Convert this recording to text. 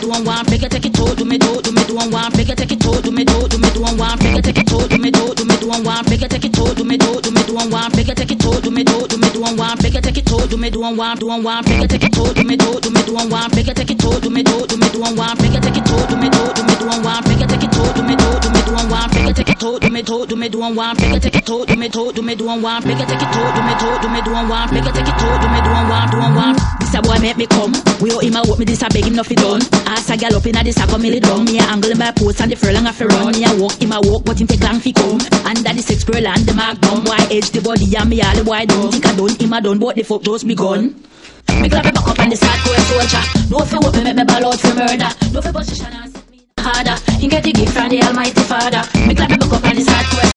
one one, bigger take it to me do one one, bigger take it to me do one one, bigger take it to me do one one, bigger take it to me do one one, bigger take it to me do one one, bigger take it to me do one one, bigger take it to me do one one, bigger take it to me do one one, bigger take it to me do one one, bigger take it to me do one one, bigger take it to me do one one, bigger take it to me do one one, bigger take it to me do one one, bigger take it to me do one one. This a boy make me come. We owe him a walk me this a beg him nothing done. Ask a gal up inna this a come me down. Me a angle my post and the furlong a fi run. Me a walk him a walk but him take long fi come. Under the 6 girl and the mark bum. Why edge the body and me all the boy don't think I done. Him a done but the fuck just begun. Me clap me back up on this hardcore soldier. No fi what me make me ball out for murder. No fi position and set me harder. He get the gift from the Almighty Father. Me clap me back up on this hardcore